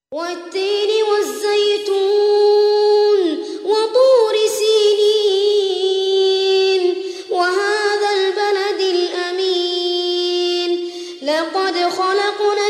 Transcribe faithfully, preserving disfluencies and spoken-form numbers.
والتين والزيتون وطور سينين وهذا البلد الأمين لقد خلقنا